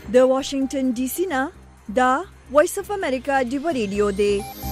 د واشنگټن ډي سي نه دا وایس اف امریکا ډیو ریډیو دی.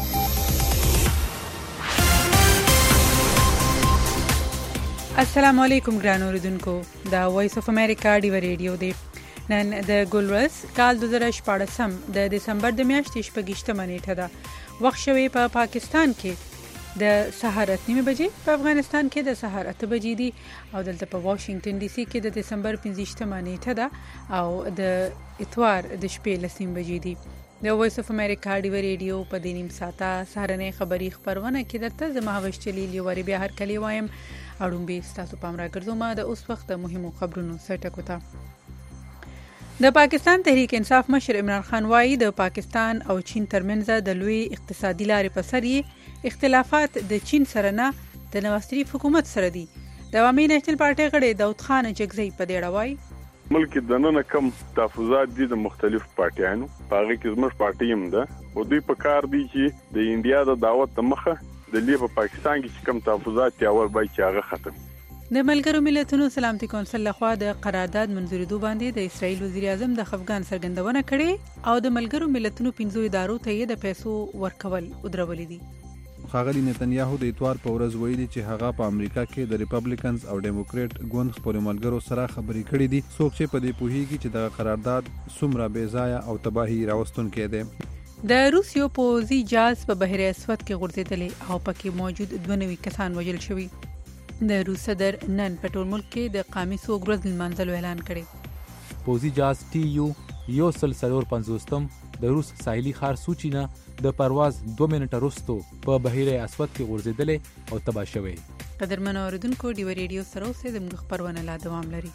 السلام علیکم ګران اوریدونکو، دا وایس اف امریکا ډیو ریډیو دی. نن د ګلورس کال 2014 د دسمبر د میاشتې 28 نیټه ده. وخت شوی په پاکستان کې د سحر 8 بجې، په افغانستان کې د سحر 8 بجې دي او دلته په واشنگټن ډي سي کې د دسمبر 15 نیټه ده او د اتوار د شپې 10 بجې دي. د وایس اف امریکا ډیو ریډیو په دې نیم ساعته سهارنۍ خبری خبرونه کې درته زما هوش چلیل یو وری بیا هر کلی وایم اړوم به تاسو پام راګرځوم د اوس وخت د مهمو خبرونو سرټکو ته. د پاکستان تحریک انصاف مشر عمران خان وایي د پاکستان او چین ترمنځ د لوی اقتصادي لارې په سر یې اختلافات د چین سره نه د نواز شریف حکومت سره دي. د عوامي نېشنل پارټي غړي داود خان جگزی په دې اړه وایي ملک د نن کم تحفظات دي د مختلف پارټیانو په هغه کې زموږ پارټي هم ده او دوی په کار دي چې د انډیا د دعوت مخه د لیبه پاکستان کې کم تحفظات یاور بای چې هغه ختم. د ملګرو ملتونو سلامتي کونسل لخوا د قرارداد منځوریدو باندې د اسرائیل وزیر اعظم د خفګان څرګندونه کړې او د ملګرو ملتونو 15 ادارو ته یې د پیسو ورکول ودرولې دي. ښاغلي نتنیاهو د اتوار په ورځ ویلي چې هغه په امریکا کې د ریپبلیکنز او ډیموکریټ ګوند خپل ملګرو سره خبرې کړې دي، څوک چې په دې پوهیږي چې د قرارداد څومره بې ځایه او تباهي راوستونکی دی. د روسیو پوځي جهاز په بحر اسود کې غورځېدلی او پکې موجود 92 کسان وژل شوي. د روس صدر نن په ټول ملک کې د قومي سوګ ورځ لمانځلو اعلان کړی. پوځي جهاز ټي یو 150 د روس ساحلي ښار سوچي نه د پرواز 2 منټه وروسته په بحر اسود کې غورځېدلی او تباه شوی. قدرمن اوریدونکو، ډیو ریډیو سره اوسئ، زموږ خبرونه لا دوام لري.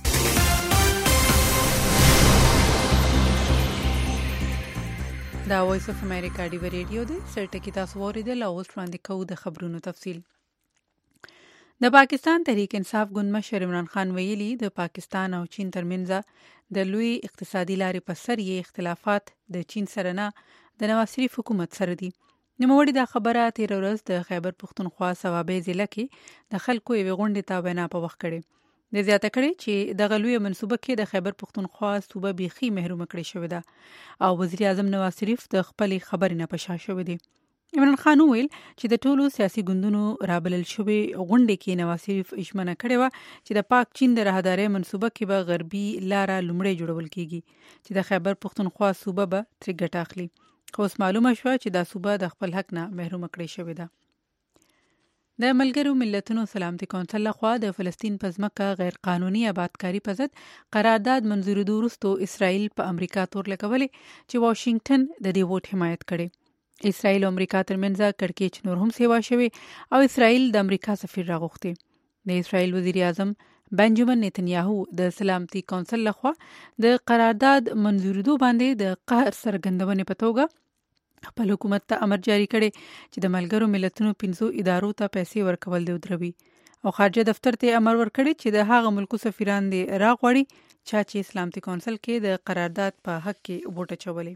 دا وایس اف امریکا ډیو ریډیو دی. سرټکی تاسو اوریدل او اوس وړاندې کوو د خبرونو تفصیل. د پاکستان تحریک انصاف ګوند مشر عمران خان ویلي د پاکستان او چین ترمنځ د لوی اقتصادي لارې په سر یې اختلافات د چین سره نه د نواز شریف حکومت سره دي. نوموړي دا خبره تیر ورځ د خیبر پښتونخوا صوابۍ ضلع کې د خلکو یوې غونډې ته وینا په وخت کړې. د زیاته کړې چې دغه لویه منصوبه کې د خیبر پښتونخوا صوبه بیخي محرومه کړې شوې ده او وزیر اعظم نواز شریف د خپلې خبرې نه په شا شوی دی. عمران خان وویل چې د ټولو سیاسي ګوندونو رابلل شوې غونډې کې نواز شریف ژمنه کړې وه چې د پاک چین د راهدارۍ منصوبه کې به غربي لاره لومړی جوړول کیږي چې د خیبر پښتونخوا صوبه به ترې ګټه اخلي. خو اوس معلومه شوه چې دا صوبه د خپل حق نه محرومه کړې شوې ده. د ملګرو ملتونو سلامتي کونسل لخوا د فلسطین په ځمکه غیر قانوني آبادکاري په ضد قرارداد منظوریدو وروسته اسرائیل په امریکا تور لګولې چې واشنگټن د دې ووټ حمایت کړي. اسرائیل او امریکا ترمنځ کړکېچ نور هم سیوا شوی او اسرائیل د امریکا سفیر راغوښتي. د اسرائیل وزیر اعظم بنجامین نتنیاهو د سلامتي کونسل لخوا د قرارداد منظوریدو باندې د قهر څرګندونې په توګه خپل حکومت ته امر جاری کړي چې د ملګرو ملتونو 15 ادارو ته پیسې ورکول دی ودروي او خارجه دفتر ته امر ورکړي چې د هغه ملکو سفیران دی راغوړي چې سلامتي کونسل کې د قرارداد په حق کې ووټ اچولي.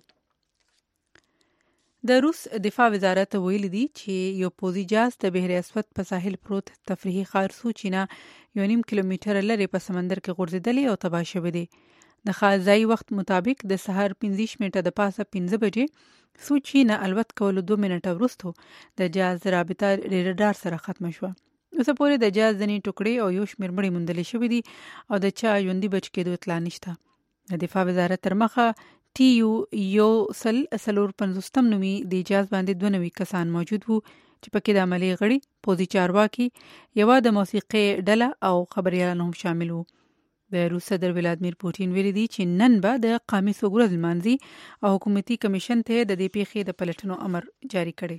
د روس دفاع وزارت ویلي دی چې یو پوځي جهاز د بحر اسود په ساحل پروت تفریحي ښار سوچي نه 1.5 کیلومتره لرې په سمندر کې غورځېدلی او تباه شوی دی. د ځایي وخت مطابق د سهار 15 منټه د پاسه 15 بجې سوچي نه الوت کولو 2 منټه وروسته د جهاز رابطه ریډار سره ختمه شوه. اوسه پورې د جهاز ځینې ټوکړې او یو شمېر مړي موندل شوي دي او د چا ژوندي بچ کېدو اطلاع نشته. د دفاع وزارت تر مخه ټي یو 150 نومي د جهاز باندې 92 کسان موجود وو چې پکې د عملي غړي، پوځي چارواکي، یوه د موسیقي ډله او خبريالان هم شامل وو. د روس صدر ولادیمیر پوتین ویلي دی چې نن به د قومي سوګ ورځ لمانځي او حکومتي کمیشن ته د دې پیښې د پلټنو امر جاری کړي.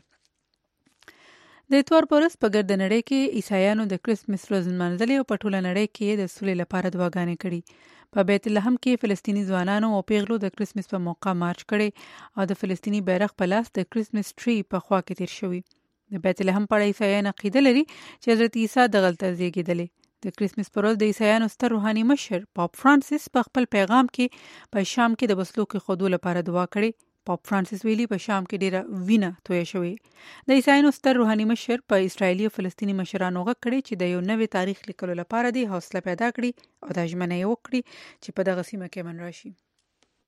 د اتوار په ورځ په ګرد نړۍ کې عیسایانو د کرسمس ورځ لمانځلې او په ټوله نړۍ کې د سولې لپاره دعاګانې کړي. په بیت لحم کې فلسطیني ځوانانو او پیغلو د کرسمس په موقع مارچ کړي او د فلسطیني بیرغ په لاس د کرسمس ټری په خوا کې تیر شوی. د بیت لحم په اړه عیسایان عقیده لري چې حضرت عیسی دغلته زیږېدلی. د کرسمس پر ورځ د عیسایانو ستر روحاني مشر پاپ فرانسیس په خپل پیغام کې په شام کې د وسلو کې خودو لپاره دعا کړې. پاپ فرانسیس ویلي په شام کې ډیره وینه تویه شوې. د عیسایانو ستر روحاني مشر په اسرایلي او فلسطیني مشرانو غږ کړی چې د یو نوې تاریخ لیکلو لپاره دی حوصله پیدا کړي او دا ژمنه یې وکړي چې په دغه سیمه کې امن راشي.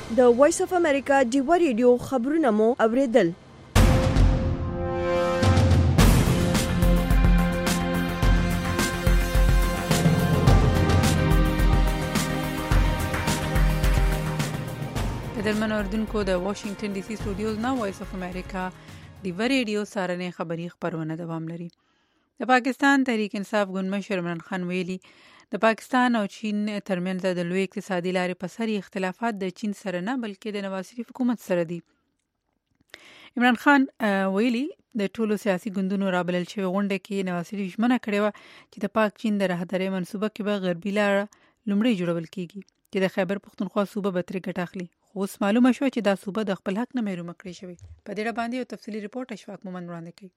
د وایس اف امریکا ډیوا ریډیو خبرونه مو اوریدل. درمن اردوونکو د واشنگټن ډي سي سټوډیوز نه وایس اف امریکا ډیوا ریډیو سارنې خبری خبرونه دوام لري. د پاکستان تحریک انصاف ګوند مشر عمران خان ویلي د پاکستان او چین ترمنځ د لوی اقتصادي لارې په سر اختلافات د چین سره نه بلکې د نواز شریف حکومت سره دي. عمران خان ویلي د ټولو سیاسي ګوندونو رابلل شوی غونډه کې نواز شریف ژمنه کړې و چې د پاک چین د راهدارۍ منصوبه کې به غربي لار لومړی جوړول کیږي چې د خیبر پختونخوا صوبه به ترې ګټه اخلي. خو اوس معلومه شوه چې دا صوبه د خپل حق نه محروم کړې شوې. په دې اړه باندې یو تفصیلي رپورټ اشفاق مومند وړاندې کوي.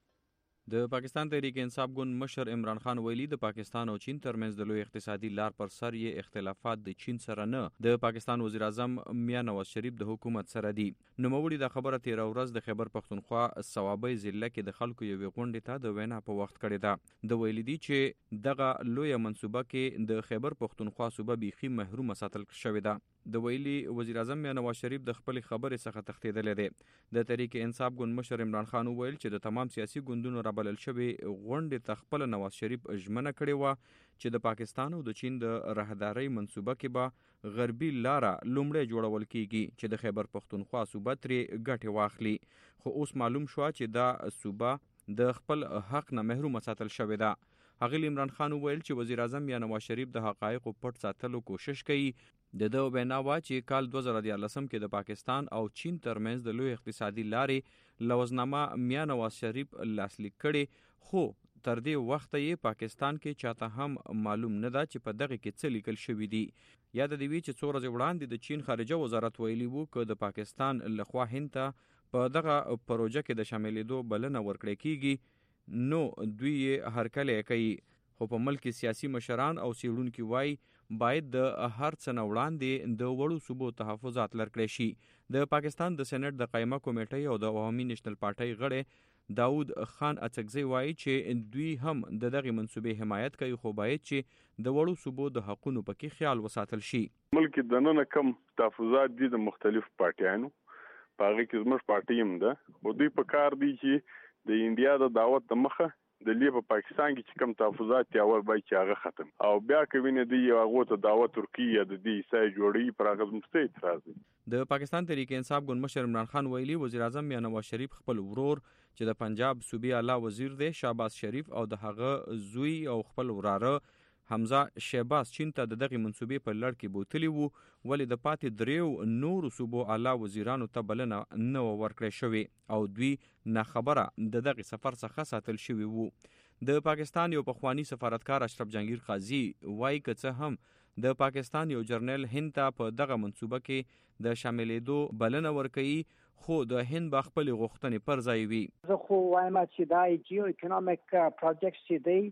د پاکستان تحریک انصاف ګوند مشر عمران خان ویلي د پاکستان او چین ترمنځ د لوی اقتصادي لار پر سر یې اختلافات د چین سره نه د پاکستان وزیر اعظم میا نواز شریف د حکومت سره دي. نوموړي د خبره 13 ورځ د خیبر پختونخوا صوابۍ ضلع کې د خلکو یوې غونډې ته د وینا په وخت کړې ده. د ویلي دي چې دغه لوی منصوبه کې د خیبر پختونخوا صوبه بيخي محروم ساتل شوې ده. د ویلي وزیر اعظم میا نواز شریف د خپل خبرې څخه تښتېدلی دی. د تحریک انصاف ګوند مشر عمران خان ویل چې د تمام سیاسي ګوندونو رابلل شوی غونډې ته خپل نواز شریف ژمنه کړې وه چې د پاکستان او د چین د راهدارۍ منصوبه کې به غربي لاره لومړی جوړول کیږي چې د خیبر پختونخوا صوبه ترې ګټې واخلي. خو اوس معلوم شوه چې دا صوبه د خپل حق نه محروم ساتل شوې ده. هغه عمران خان ویل چې وزیر اعظم یا نواز شریف د حقایقو پټ ساتلو کوشش کوي. د دو وینا وا چې کال 2013 کې د پاکستان او چین ترمنځ د لوی اقتصادي لارې لوزنامه میا نواز شریف لاسلیک کړي، خو تر دې وخت یې پاکستان کې چاته هم معلوم نه ده چې په دغه کې څه لیکل شوي دي. یاد دی وی چې څو ورځې وړاندې د چین خارجه وزارت ویلي وو چې د پاکستان لخوا هند ته په دغه پروژه کې د شاملېدو بلنه ورکړې کیږي، نو دوی یې هرکلی کوي. خو په ملک سیاسي مشران او څېړونکي وایي باید د هر څه نه وړاندې د وړو صوبو تحفظات لرکړی شي. د پاکستان د سېنات د قایمه کمیټې او د عوامي نېشنل پارټۍ غړی داود خان اڅکزی وایي چې دوی هم د دغه منصوبې حمایت کوي، خو باید چې د وړو صوبو د حقونو پکې خیال وساتل شي. ملک دننه کم تحفظات دي د مختلف پارټیانو، په هغه کې زموږ پارټي هم ده، او دوی په کار دي چې د انډیا د دعوت د مخه د لیب په پاکستان کې چې کوم تحفظات یا ور بای چې هغه ختم او بیا کوي دی هغه ته دعوت ترکیه د دې سای جوړي پر هغه مستې اعتراض دي. د پاکستان تحریک انصاف ګوند مشر عمران خان ویلي وزیر اعظم یا نواز شریف خپل ورور چې د پنجاب صوبې اعلی وزیر دی شهباز شریف او د هغه زوی او خپل وراره حمزه شهباز چین ته دغه منصوبې په لړ کې بوتلی وو، ولې د پاتې دریو نورو صوبو اعلی وزیرانو ته بلنه نه ورکړې شوې او دوی نه خبره د دغه سفر څخه ساتل شوي وو. د پاکستان یو پخوانی سفارتکار اشرف جهانگیر قاضي وایي که څه هم د پاکستان یو جرنل هند ته په دغه منصوبه کې د شاملېدو بلنه ورکوي، خو د هند به خپل غوښتنې پر ځای وي. زه خو وایم چې دا جیو اکونومیک پروجیکټ چې دی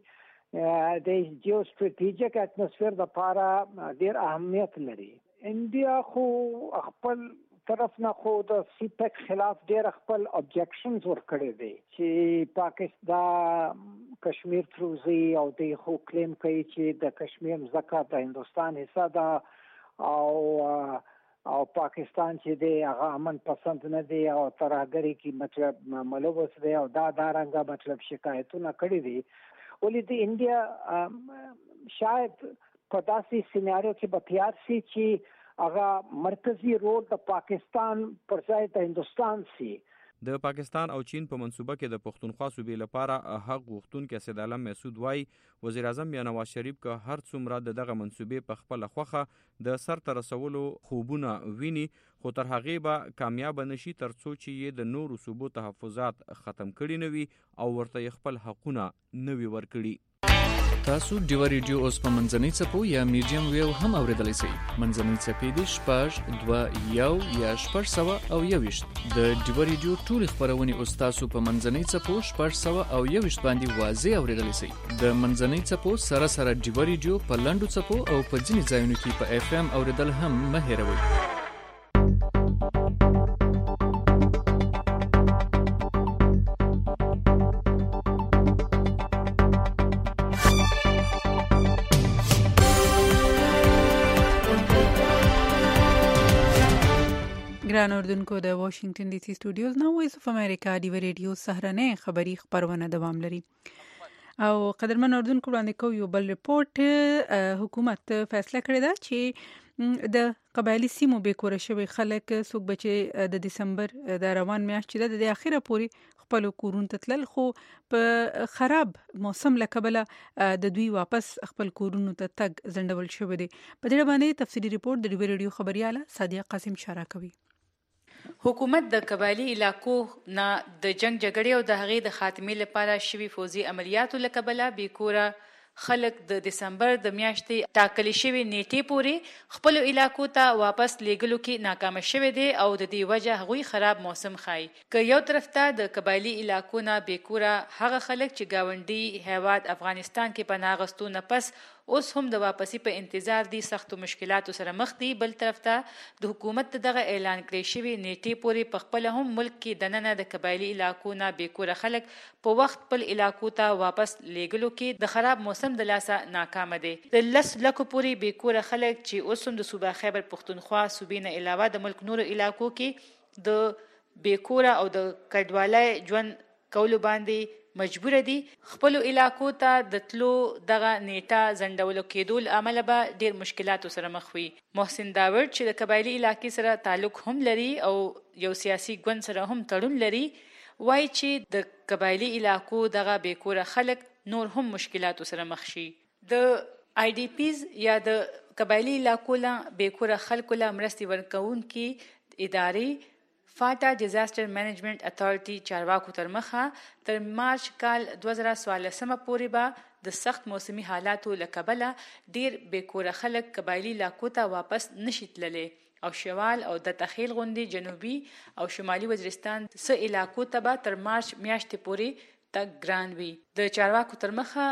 د جیو ستراتیژیک اتموسفیر لپاره ډیر اهمیت لري. انډیا خو خپل طرف نه خو د سیپک خلاف ډیر خپل ابجیکشنز ورکړي دي چې پاکستان کشمیر تروزی او د خو کلیم کوي چې د کشمیر ځکه د هندستان حصہ ده او پاکستان چې دی هغه امن پسند نه دی او ترهګری کې مطلب ملوث دی او دا رنګه مطلب شکایتونه کړي دي. ولې د انډیا شاید په داسې سیناریو کې به تیار شي چې هغه مرکزی رول د پاکستان پر ځای د هندستان سي. د پاکستان او چین په منصوبه کې د پښتونخوا صوبې لپاره حق غوښتونکي اسد عالم مسعود وایي وزیر اعظم یا نواز شریف که هر څومره دغه منصوبې په خپل خوخه د سر ته رسولو خوبونه ویني، خو تر هغې به کامیاب نشي تر څو چې یې د نورو صوبو تحفظات ختم کړي نه وي او ورته خپل حقونه نه وي ورکړي. تاسو ډیوا ریډیو اوس په منځنۍ څپو یا میډیم ویو هم اوریدلی شئ. منځنۍ څپې دي 6.2 یا 6.1 د ډیوا ریډیو ټولې خپرونې اوس تاسو په منځنۍ څپو 6.1 باندې واضح اوریدلی شئ. د منځنۍ څپو سره سره ډیوا ریډیو په لنډو څپو او په ځینې ځایونو کې په اف ام اوریدل هم مه هېروئ. ګران اوردونکو د واشنگټن ډي سي سټوډیوز نو وایس اف امریکا ډیو ریډیو سهرنه خبری خبرونه دوام لري او قدرمن اوردونکو وړاندې کوي یو بل ریپورت حکومت فیصله کړې ده چې د قبایلی سیمو به کور شوی خلک څوک بچي د دسمبر د روان میاشتې د اخیره پوري خپل کورون تتلل خو په خراب موسم لکبله د دوی واپس خپل کورونو ته تګ زندول شوی دی. په دې باندې تفصیلی ریپورت د ډیو ریډیو خبرياله سادیه قاسم شارع کوي. حکومت د قبایلی علاقو نه د جنگ جګړې او د هغې د خاتمې لپاره شوی فوزي عملیاتو لکبله بیکوره خلک د دسمبر د میاشتې ټاکلې شوی نیټې پورې خپل علاقو ته واپس لیږلو کې ناکام شوی دی او د دې وجه هغوی خراب موسم خای. که یو طرف ته د قبایلی علاقو نه بیکوره هغه خلک چې گاونډي هیواد افغانستان کې پناه غوښتو نه پس اوس هم د واپسی په انتظار دي سختو مشکلاتو سره مخ دي. بل طرف ته د حکومت دغه اعلان کړی شوی نیټې پورې په خپل هم ملک کې دننه د قبایلی علاقو نه بیکوره خلک په وخت خپل علاقو ته واپس لیږلو کې د خراب موسم د لاسه ناکام دي. د 10 لکو پورې بیکوره خلک چې اوس هم د صوبه خیبر پختونخوا صوبې نه علاوه د ملک نورو علاقو کې د بیکوره او د کډوالۍ ژوند کولو باندې مجبور دي خپل علاقو ته د تلو دغه نیټه زندولو کېدو عمله به ډیر مشکلاتو سره مخ وي. محسن داوود چې د قبایلی علاقې سره تعلق هم لري او یو سیاسي ګوند سره هم تړون لري وایي چې د قبایلی علاقو دغه بیکوره خلک نور هم مشکلاتو سره مخ شي. د آی ډی پیز یا د قبایلی علاقو له بیکوره خلکو له مرستې ورکوونکي ادارې فاټا ډیزاستر مینجمنت اتھارټي چارواکو تر مخه تر مارچ کال 2014 پورې به د سخت موسمي حالاتو لکبله ډیر بیکوره خلک قبایلی علاقو ته واپس نشي تللی او شمال او د تخیل غوندي جنوبي او شمالي وزیرستان سه علاقو ته به تر مارچ میاشتې پورې تک ګران وي. د چارواکو تر مخه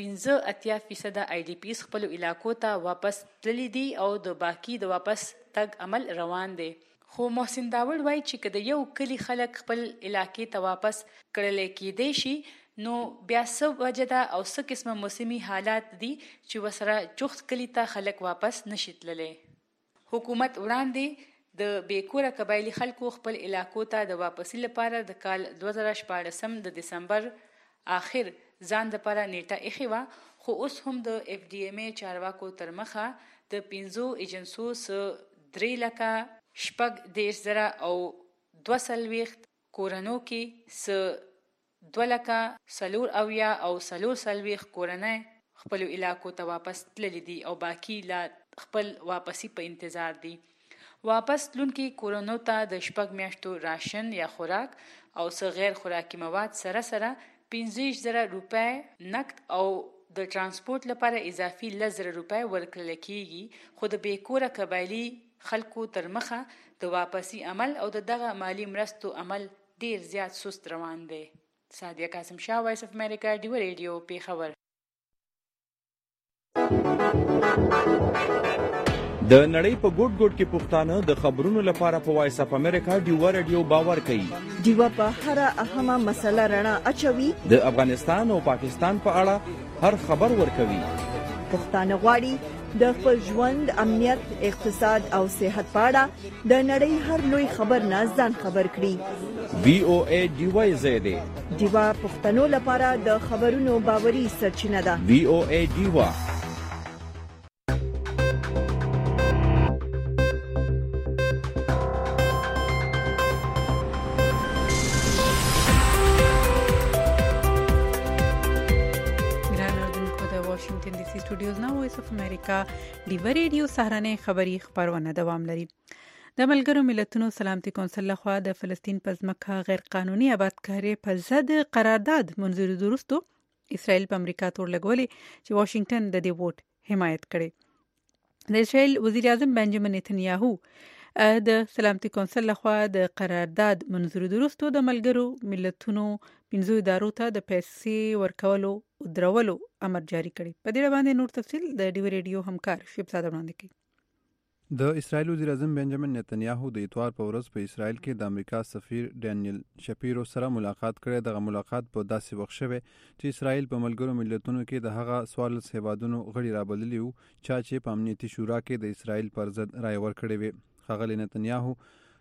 85% آی ډی پیز خپل علاقو ته واپس تللی دي او د باقی د واپس تک عمل روان دی. خو محسن داوود وایي چې که د یو کلی خلک خپل علاقې ته واپس کړلی کېدی شي نو بیا څه وجه ده او څه قسمه موسمي حالات دي چې ورسره جوخت کلی ته خلک واپس نشي تللی. حکومت وړاندې د بیکوره قبایلی خلکو خپل علاقو ته د واپسی لپاره د کال 2014 د دسمبر آخر ځان لپاره نیټه ایښې وه خو اوس هم د اف ډي ایم ای چارواکو تر مخه د 5 ایجنسو څخه 3 لکه شپږ 10,000 او 240 کورنو کې څه 2 لکه 4 او 440 کورنۍ خپل علاقو ته واپس تللی دي او باقی لا خپل واپسی په انتظار دي. واپس تلونکي کورنو ته د شپږ میاشتو راشن یا خوراک او څه غیر خوراکي مواد سره 15,000 روپۍ نقد او د ترانسپورت لپاره اضافي 10,000 روپۍ ورکړل کیږي. خو د بیکوره قبایلی خلکو تر مخه د واپسی عمل او دغه مالی مرستو عمل ډیر زیات سست روان دی. سادیه قاسم شاه وایس اف امریکا ډیو ریډیو پیښور. د نړۍ په ګوټ ګوټ کې پښتانه د خبرونو لپاره په وایس اف امریکا ډیو ریډیو باور کوي. ډیو په هر اهمه مسله رڼا اچوي. د افغانستان او پاکستان په اړه هر خبر ورکوي. پښتانه غواړي د خپل ژوند امنیت اقتصاد او صحت په اړه د نړۍ هر لوی خبر نه ځان خبر کړي. وی او ای ډیو زیاده ډیو پښتنو لپاره د خبرونو باوري سرچینه ده. وی او ای ډیو سټوډیوز نو وایس اف امریکا ډیو ریډیو سهرنه خبری خبرونه دوام لري. د ملګرو ملتونو سلامتي کونسل لخوا د فلسطین په ځمکه غیر قانوني آبادکاري په ضد قرارداد منځوري وروسته اسرائیل په امریکا تور لګولې چې واشنگټن د دې ووټ حمایت کړي. د اسرائیل وزیر اعظم بنجامین نتنیاهو د سلامتي کونسل لخوا د قرارداد منځوري وروسته د ملګرو ملتونو 15 ادارو ته د پیسې ورکولو او درولو امر جاری کړي. په دې باندې نور تفصیل د ډیو ریډیو همکار شیب صادق وړاندې کوي. د اسرائیل وزیر اعظم بنجامین نتنیاهو د اتوار په ورځ په اسرائیل کې د امریکا سفیر ډانیل شپیرو سره ملاقات کړی. دغه ملاقات په داسې وخت شوی چې اسرائیل په ملګرو ملتونو کې د هغه 14 هیوادونو غړي رابللي وو چې په امنیتي شورا کې د اسرائیل پر ضد رای ورکړې وي. ښاغلی نتنیاهو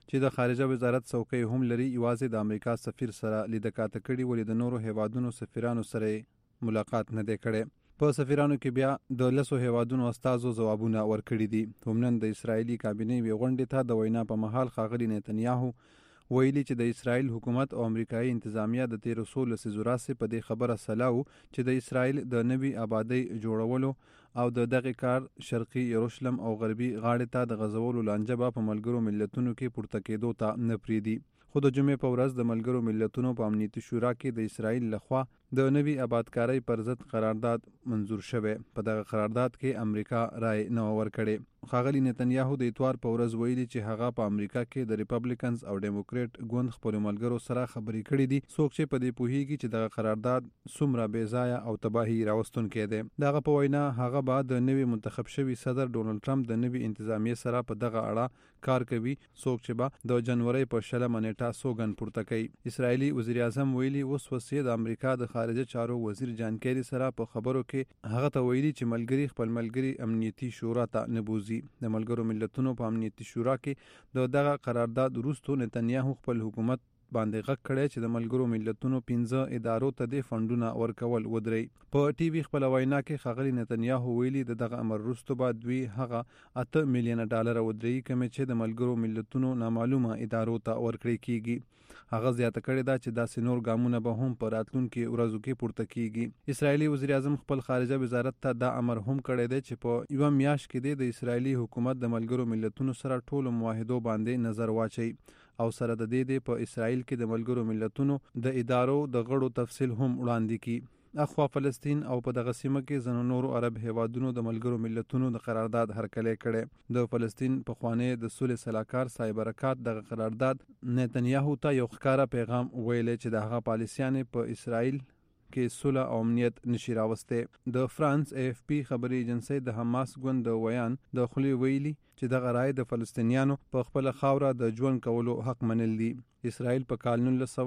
چې د خارجه وزارت څوکۍ هم لري یوازې د امریکا سفیر سره لیدکاته کړي، ولې د نورو هیوادونو سفیرانو سره ملاقات نه دی کړی. په سفیرانو کې بیا د 10 هیوادونو استازو ځوابونه ورکړي دي. همنن د اسرایلی کابینې وی غونډې ته د وینا په مهال ښاغلي نتنیاهو ویلي چې د اسرایل حکومت او امریکایي انتظامیه د 1300 لسیزو راځي په دې خبره سلاو چې د اسرایل د نوي آبادی جوړولو او د دغه کار شرقي یروشلم او غربي غاړې ته د غزولو لانجه په ملګرو ملتونو کې پورته کېدو ته نه پریدي. خو د جمعې په ورځ د ملګرو ملتونو په امنیتي شورا کې د اسرایل لخوا د نوي آبادکارۍ پر ضد قرارداد منظور شوی. په دغه قرارداد کې امریکا رای نه ورکړي. ښاغلي نتنیاهو د اتوار په ورځ ویلي چې هغه په امریکا کې د ریپبلیکنز او ډیموکریټ ګوند خپل ملګرو سره خبرې کړې دي، څوک چې په دې پوهیږي چې دغه قرارداد څومره بې ځایه او تباهي راوستونکی دی. دغه په وینا هغه به د نوي منتخب شوي صدر ډونالډ ټرمپ د نوي انتظامیې سره په دغه اړه کار کوي، څوک چې به د جنوري په 20 نیټه سوګند پورته کوي. اسرایلی وزیر اعظم ویلي اوس وسیه د امریکا د خارجه چارو وزیر جان کیری سره په خبرو کې هغه ته ویلي چې ملګری خپل ملګری امنیتي شورا ته نه بوزي. د ملګرو ملتونو په امنیتي شورا کې د دغه قرارداد وروسته نتنیاهو خپل حکومت باندې غږ کړی چې د ملګرو ملتونو 15 ادارو ته د فندونه ورکول ودري. په ټي وي خپل وینا کې ښاغلي نتنیاهو ویلي د دغه امر وروسته بعد دوی هغه 8 میلیون ډالر ودري کوم چې د ملګرو ملتونو نامعلومه ادارو ته ورکړي کیږي. هغه زیاته کړې ده چې داسې نور ګامونه به هم په راتلونکي ورځو کې پورته کیږي. اسرایلی وزیر اعظم خپل خارجه وزارت ته دا امر هم کړی دی چې په یو میاشت کې د اسرایلی حکومت د ملګرو ملتونو سره ټولو معاهدو باندې نظر واچي او سره د دې په اسرایل کې د ملګرو ملتونو د ادارو د غړو تفصیل هم وړاندې کړي. اخوا فلسطین او په دغه سیمه کې ځینو نورو عرب هیوادونو د ملګرو ملتونو د قرارداد هرکلی کړی. د فلسطین پخوانی د صلح سلاکار صاحب برکات دغه قرارداد نتنیاهو ته یو ښکاره پیغام ویلی چې د هغه پالیسیانې په اسرائیل کې صلح او امنیت نشي راوستی. د فرانس AFP خبري ایجنسی د حماس ګوند د ویان د خولي ویلي چې دغه رای د فلسطینیانو په خپل خاوره د ژوند کولو حق منل دي. اسرائیل په کال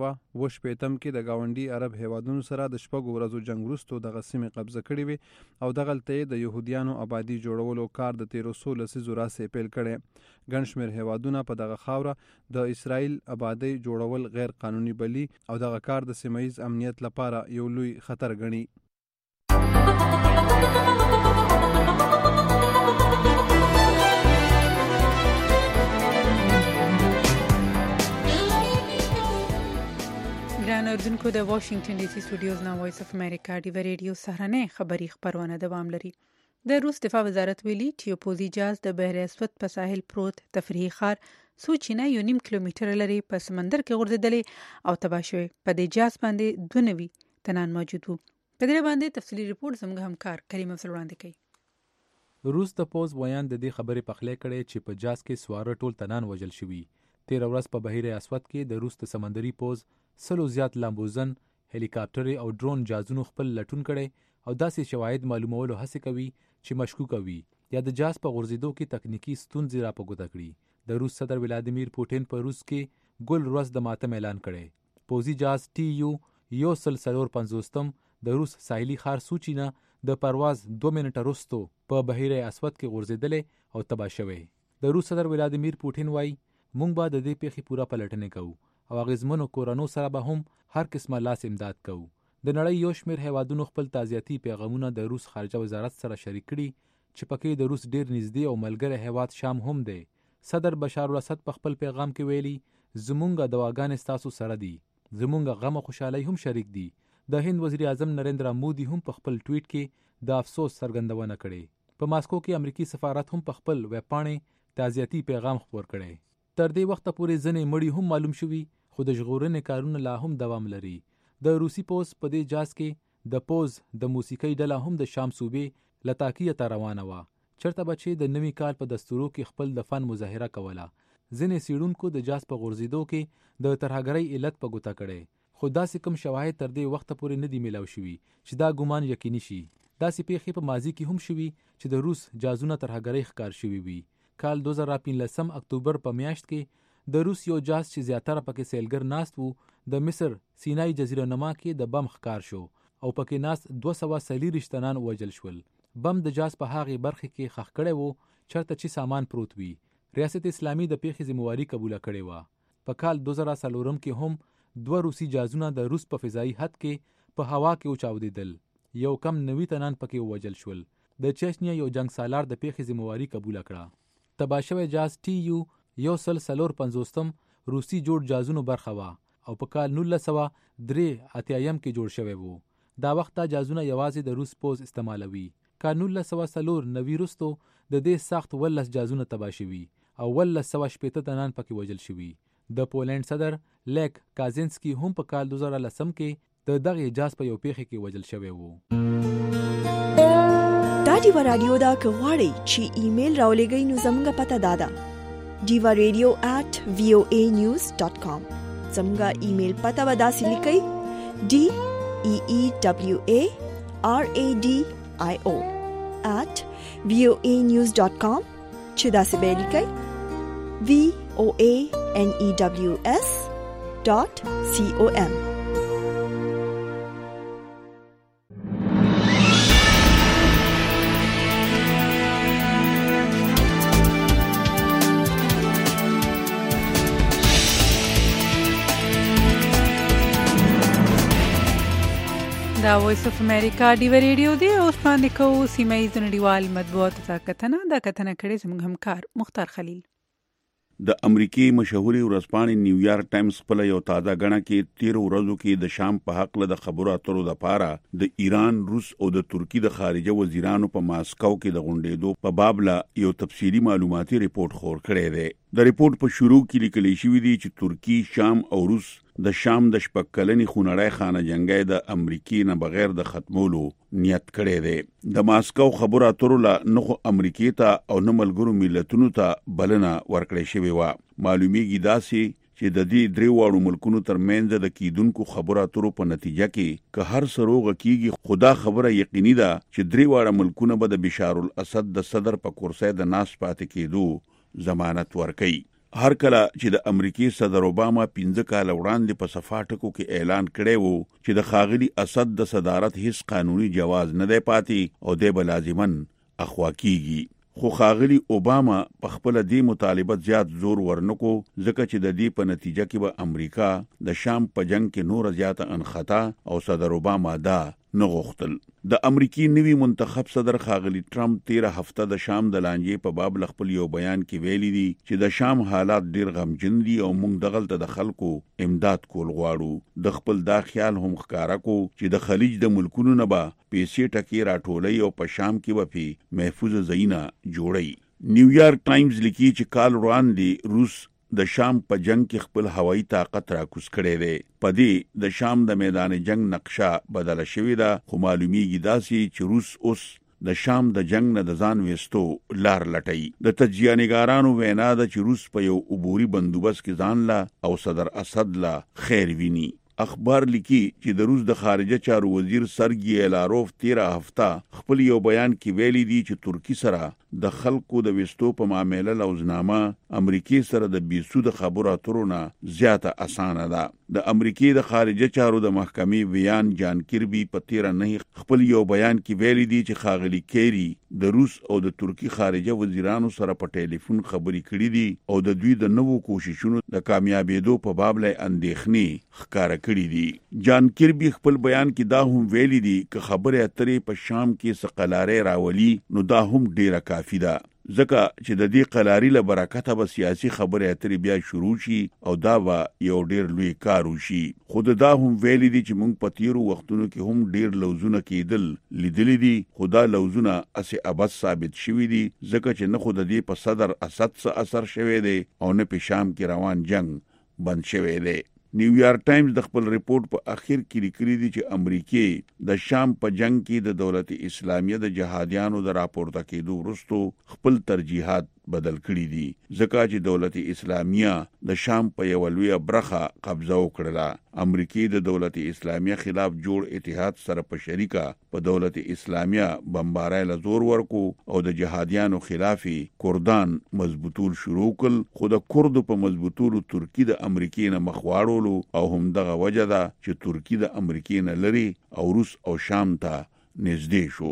1948 کې د گاونډي عرب هیوادونو سره د شپږو ورځو جنگ وروسته دغه سیمې قبضه کړې وي او دغلته د يهوديانو آبادی جوړولو کار د 1300 لسیزو راځي پیل کړي. ګڼ شمېر هیوادونه په دغه خاوره د اسرائیل آبادی جوړول غیر قانوني بلی او دغه کار د سیمایي امنیت لپاره یو لوی خطر ګڼي. ګران اوردونکو د واشنگټن ډي سي سټوډیوز نه وایس اف امریکا ډیو ریډیو سهرنه خبری خبرونه دوام لري. د روس دفاع وزارت ویلي چې پوزي جهاز د بحر اسود په ساحل پروت تفریحي ښار سوچینه 1.5 کیلومتر لري په سمندر کې غورځېدلې او تباه شوی. په دې جهاز باندې 2 نوي تنان موجود وو. په دې باندې تفصیلی ریپورت زموږ همکار کریم افضل وړاندې کوي. روس د پوز ویان د دې خبرې پخلی کړي چې په جهاز کې سواره ټول تنان وژل شوي. 13 ورځ په بحیر اسود کې د روس د سمندري پوز 100 زیات لامبوزن هلیکاپټر او ډرون جهازونو خپل لټون کړي او داسې شواهد معلومولو هڅه کوي چې مشکوک وي یا د جهاز په غورځېدو کې تکنیکی ستونزې را په ګوته کړي. د روس صدر ولادیمیر پوټین په روس کې ګل ورځ د ماتم اعلان کړي. پوزي جهاز TU 154 د روس ساحلي ښار سوچینه د پرواز 2 منټه وروسته په بحیر اسود کې غورځېدلې او تباه شوی. د روس صدر ولادیمیر پوټین وایي موږ به د دې پیښې پوره پلټنه کوو او اغیزمنو کورونو سره به هم هر قسمه لاس امداد کوو. د نړۍ یو شمېر هیوادونو خپل تعزیتي پیغامونه د روس خارجه وزارت سره شریک کړي چې پکې د روس ډیر نږدې او ملګری هیواد شام هم دی. صدر بشار الاسد په خپل پیغام کې ویلي زمونږ دواګانې ستاسو سره دي، زمونږ غم او خوشحالي هم شریک دي. د هند وزیر اعظم نریندرا مودي هم په خپل ټویټ کې د افسوس څرګندونه کړې. په ماسکو کې امریکایي سفارت هم په خپل ویب پاڼې تعزیتي پیغام خپور کړی. تر دې وخته پورې ځینې مړي هم معلوم شوي خو د ژغورنې کارونه لا هم دوام لري. د روسي پوز په دې جهاز کې د پوز د موسیقۍ ډله هم د شام صوبې لتاکیه ته روانه وه چېرته به چې د نوي کال په دستورو کې خپل د فن مظاهره کوله. ځینې څېړونکو د جهاز په غورځېدو کې د ترهګرۍ علت په ګوته کړی خو داسې کوم شواهد تر دې وخته پورې نه دي میلاو شوي چې دا ګمان یقیني شي. داسې پیښې په ماضي کې هم شوي چې د روس جهازونه ترهګرۍ ښکار شوي وي. کال 2015 اکتوبر په میاشت کې د روس یو جهاز چې زیاتره پکې سیلګر ناست وو د مصر سینای جزیره نما کې د بم ښکار شو او پکې ناست 240 تنان وژل شول. بم د جهاز په هغې برخې کې ښخ کړی وو چېرته چې سامان پروت وي. ریاست اسلامي د پیښې ذمہواری قبول کړې و. په کال 2004 کې هم 2 روسي جازونه د روس په فضایي حد کې په هوا کې وچاودېدل. یو کم 90 تنان پکې ووجل شول. د چچنیا یو جنگ سالار د پیښې ذمہواری قبول کړه. تباه شوی جاز TU 154 روسي جوړ جازونو برخه وه او په کال 1983 کې جوړ شوی وو. دا وخت دا جازونه یوازې د روس پوز استعمالوي. کال 1994 وروسته د دې سخت 18 جازونه تباه شوي او 1980 تنان پکې وژل شوي. د پولند صدر لیک کازینسکي هم په کال 2010 کې د دغه جاز په یو پیښه کې وژل شوی وو. دا دیوا رادیو دا که غواړئ چې ایمیل راولېږئ نو زموږ پته دا ده diva.radio@voanews.com. زموږ ایمیل پته به داسې لیکئ DEEWARADIO@voanews.com چې داسې به لیکئ VOANEWS.com. دا وایس اف امریکا دیوا ریډیو دی. اوس باندې کوو سیمه ییز نړیوال مطبوعاتو ته کتنه. دا کتنه کړې زموږ همکار مختار خلیل. د امریکای مشهوري ورځپاڼې نیویارک ټایمز خپل یو تازه غڼه کې 13 ورځو کې د شام په حق له خبرو اترو لپاره د ایران، روس او د ترکی د خارجه وزیرانو په ماسکو کې د غونډېدو په باب لا یو تفصیلی معلوماتي ریپورت خور کړی دی. د ریپورت په شروع کې لیکل شوی دی چې ترکی، شام او روس د شام د شپږکلنې خونړۍ خانه جنگي د امریکای نه بغیر د ختمولو نیت کړی دی. د ماسکو خبرو اترو لا نه امریکای ته او نه ملګرو ملتونو ته بلنه ورکړې شوې و. معلومیږي داسې چې د دې درې واړو ملکونو ترمنځ د کیدونکو خبرو اترو په نتیجه کې که هر سروغ کیږي، خدا خبره یقیني ده چې درې واړه ملکونه به د بشار الاسد د صدر په کرسۍ د ناس پاتې کېدو ضمانت ورکړي. هر کله چې د امریکای صدر اوباما 15 کال وړاندې په صفاټکو کې اعلان کړی وو چې د خاغلی اسد د صدارت هیڅ قانوني جواز نه دی پاتې او د بلازمن اخوا کیږي. خو خاغلی اوباما په خپل دې مطالبه زیات زور ورنکو، ځکه چې د دې په نتیجه کې به امریکا د شام په جنگ کې نور زیاته انخطا او صدر اوباما دا نه غوښتل. د امریکای نوی منتخب صدر خاغلی ټرمپ 13 هفته د شام د لانجې په باب خپل یو بیان کې ویلي دي چې د شام حالات ډیر غمجن دي او موږ دغلته د خلکو امداد کول غواړو. د خپل دا خیال هم ښکارا کو چې د خلیج د ملکونو نه به پیسې ټکی راټولي او په شام کې به محفوظ ځایونه جوړي. نیویارک ټایمز لیکي چې کال وړاندې روس د شام په جنگ کې خپل هوایي طاقت راکوز کړی دی. په دې د شام د میدان جنگ نقشه بدله شوې ده، خو معلومیږي داسې چې روس اوس د شام د جنگ نه د ځان وستو لار لټي. د تجزیه‌نګارانو وینا ده چې روس په یو عبوري بندوبست کې ځان لا او صدر اسد لا خیر ویني. اخبار لیکي چې د روس د خارجه چارو وزیر سرګي لاروف 13 هفته خپل یو بیان کې ویلي دي چې ترکی سره د خلکو د وستو په معاملې لوزنامه امریکای سره د بیسود خبرو اترو نه زیاته اسانه ده. د امریکای د خارجه چارو د محکمې ویان جان کیربي په 13 نه خپل یو بیان کې ویلي دي چې خاغلی کیری د روس او د ترکی خارجه وزیرانو سره په ټلیفون خبرې کړې دي او د دوی د نوو کوششونو د کامیابېدو په باب له اندېښنې ښکارا کړې دي. جان کیربي خپل بیان کې دا هم ویلي دي چې خبره اترې په شام کې سقلاره راولي نو دا هم ډیره کافی ده، ځکه چې د دې قلاري له برکته به سیاسي خبره اترې بیا شروع شي او دا به یو ډیر لوی کار وشي. خو دا هم ویلي دي چې موږ په تیرو وختونو کې هم ډیر لوزونه کېدل لیدلې دي، خو دا لوزونه اسې ابد ثابت شوي دي، ځکه چې نه خو د دې په صدر اسد څه اثر شوی دی او نه په شام کې روان جنگ بند شوی دی. نیویارک ټایمز د خپل ریپورت په اخر کې لیکلي دي چې امریکای د شام په جنگ کې د دولت اسلامیه د جهادیانو د راپورته کېدو وروسته خپل ترجیحات بدل کړي دي، ځکه چې دولت اسلامیه د شام په یو لوی برخه قبضه وکړه. امریکای د دولت اسلامیه خلاف جوړ اتحاد سره په شریکه په دولت اسلامیه بمبارای له زور ورکو او د جهادیانو خلاف کردان مضبوطول شروع کړ. خو د کردو په مضبوطولو ترکی د امریکای نه مخ واړولو او هم دغه وجه ده چې ترکی د امریکای نه لري او روس او شام ته نږدې شو.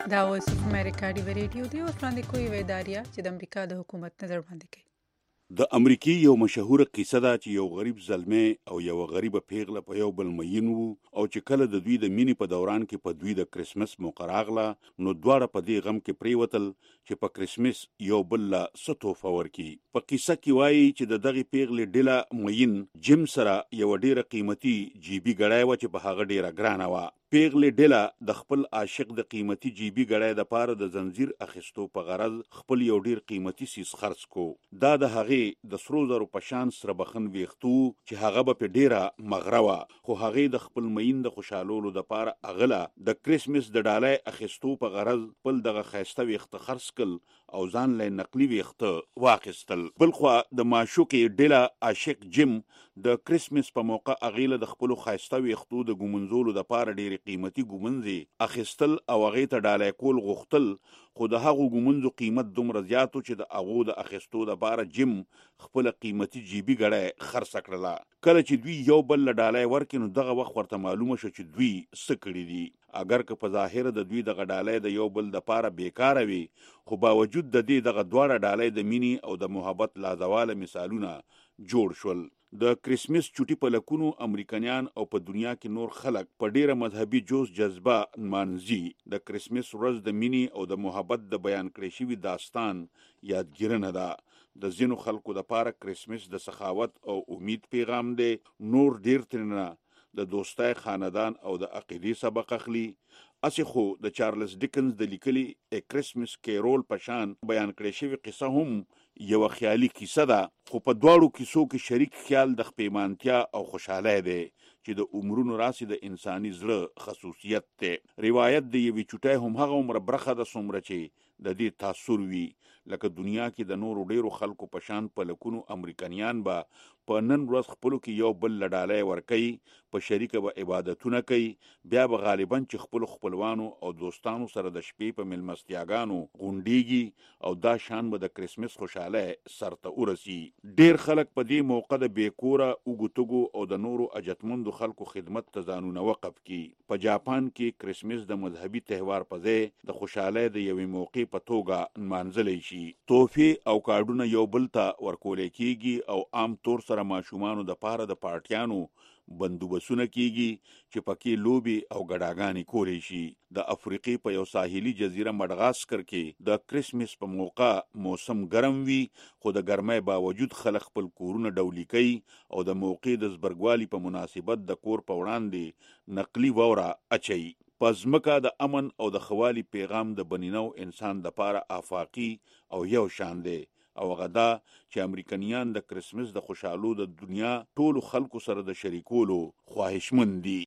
دا وایس اف امریکا دی ریډیو دی او وړاندې کوي ویداریا چې د امریکا د حکومت نظر باندې کوي. د امریکای یو مشهور قصه ده چې یو غریب زلمه او یو غریب پیغله په یو بل مین وو او چې کله د دوی د مینې په دوران کې په دوی د کرسمس موقع راغله نو دواړه په دې غم کې پریوتل چې په کرسمس یو بل لا څه تحفه ورکړي. په قصه کې وایي چې د دغه پیغلې ډله مین جیم سره یو ډیره قیمتي جیبي ګړای و چې په هغه ډیره ګرانه و. پیغلې ډله د خپل عاشق د قیمتي جیبي ګړای د پاره د زنجیر اخیستو په غرض خپل یو ډیر قیمتي سیس خرڅ کو. دا د هغې د سرو زرو په شان سره بخن ویختو چې هغه به په ډیره مغره و، خو هغې د خپل مین د خوشحالولو د پاره اغله د کرسمس د ډالۍ اخیستو په غرض خپل دغه خیسته ویخته خرڅ کل او ځان له نقلي ویخته واخیستل. بلخوا د معشوقې ډله عاشق جیم د کرسمس په موقع اغله د خپل خیسته ویختو د ګومنځولو د پاره ډیر قیمتي ګومنځي اخیستل او هغې ته ډالۍ کول غوښتل، خو د هغو ګومنځو قیمت دومره زیاتو چې د هغو د اخیستو د پاره جیم خپل قیمتي جیبي ګړۍ خرڅ کړله. کله چې دوی یو بل له ډالۍ ورکړي نو دغه وخت ورته معلومه شو چې دوی څه کړي دي. اگر که په ظاهر د دوی دغه ډالۍ د یو بل د پاره بیکاره وي، خو باوجود د دې دغه دواړه ډالۍ د مینې او د محبت لازواله مثالونه جوړ شول. د کرسمس چوټي په لکونو امریکایان او په دنیا کې نور خلک په ډیره مذهبي جوش جذبه مانځي. د کرسمس ورځ د مینې او د محبت د بیان کړی شوی داستان یادګیرنه ده. د ځینو خلکو د پاره کرسمس د سخاوت او امید پیغام دی، نور ډیر ترنه د دوستای خاندان او د عقیدې سبق اخلي. اسی خو د چارلز ډیکنز د لیکلي ا کرسمس کیرول په شان بیان کړی شوی قصه هم یو خیالي کیسه ده، خو په دواړو کیسو کې شریک خیال د خپېمانتیا او خوشاله دی چې د عمرونو راسي د انساني زړه خصوصیت دی. روایت د یوې چوټۍ هم هغه عمر برخه د څومره چې د دې تاثر وي، لکه دنیا کې د نورو ډیرو خلکو په شان په لکونو امریکایان به په نن ورځ خپلو کې یو بل له ډالۍ ورکوي، په شریکه به عبادتونه کوي، بیا به غالبا چې خپلو خپلوانو او دوستانو سره د شپې په مېلمستیاګانو غونډیږي او دا شان به د کرسمس خوشاله سرته ورسي. ډیر خلک په دې موقع د بیکوره اوګوتګو او د نورو اجتمندو خلکو خدمت ته ځانونه وقف کی. په جاپان کې کرسمس د مذهبي تهوار په ځای د خوشاله د یوې موقع په توګه نمانځلی شي. توفې او کارډونه یو بل ته ورکول کیږي او عام طور سره ماشومانو د پاره د پارټیانو بندوبسونه کیږي چې پکې لوبي او ګډاګانې کولی شي. د افریقې په یو ساحلي جزیره مډغاسکر کې د کرسمس په موقع موسم ګرم وي، خو د ګرمۍ باوجود خلک خپل کورونه ډولي کوي او د موقع د زبرګوالي په مناسبت د کور په وړاندې نقلي واوره اچي. په ځمکه د امن او د خوالي پیغام د بنینو انسان د پاره آفاقي او یو شان دی او هغه دا چې امریکایان د کرسمس د خوشحالو د دنیا ټولو خلکو سره د شریکولو خواهشمند دي.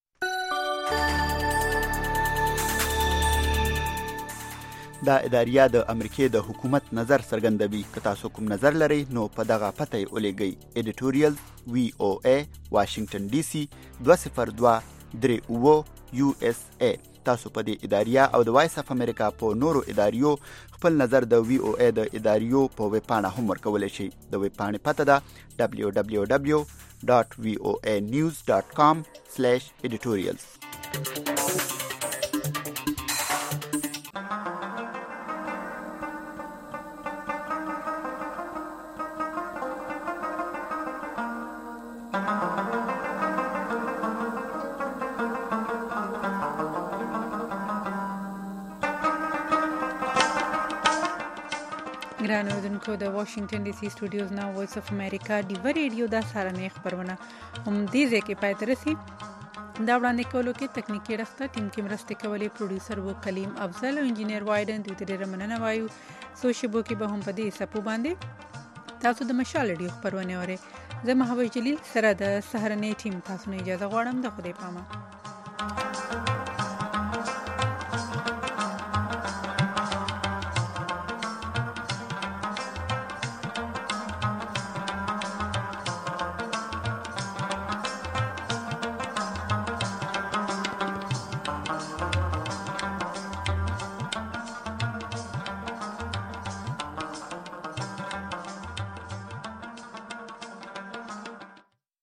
دا اداریه د امریکای د حکومت نظر څرګندوي. که تاسو کوم نظر لرئ نو په دغه پته یې ولېږئ. ایډیټوریال VOA واشنگټن DC 20238 USA. تاسو په دې اداریه او د وایس اف امریکا په نورو اداریو خپل نظر د VOA د اداریو په ویب پاڼه هم ورکولی شئ. د ویب پاڼې پته ده www.voanews.com/editorials. ګران اوردونکو د واشنگټن DC سټوډیوز نه وایس اف امریکا دی ریډیو دا سارنې خبرونه هم دې ځکه پای ته رسي. دا وړاندې کولو کې تکنیکی رخته ټیم کې مرسته کولې پروډوسر وو کلیم افضل او انجینیر وایډن دوی ته ډېر مننه وایو. سوشبو کې به هم په دې سپو باندې تاسو د مشال ریډیو خبرونه اورئ. زه محبوب جلیل سره د سهرنې ټیم تاسو نه اجازه غواړم. د خدای پامه.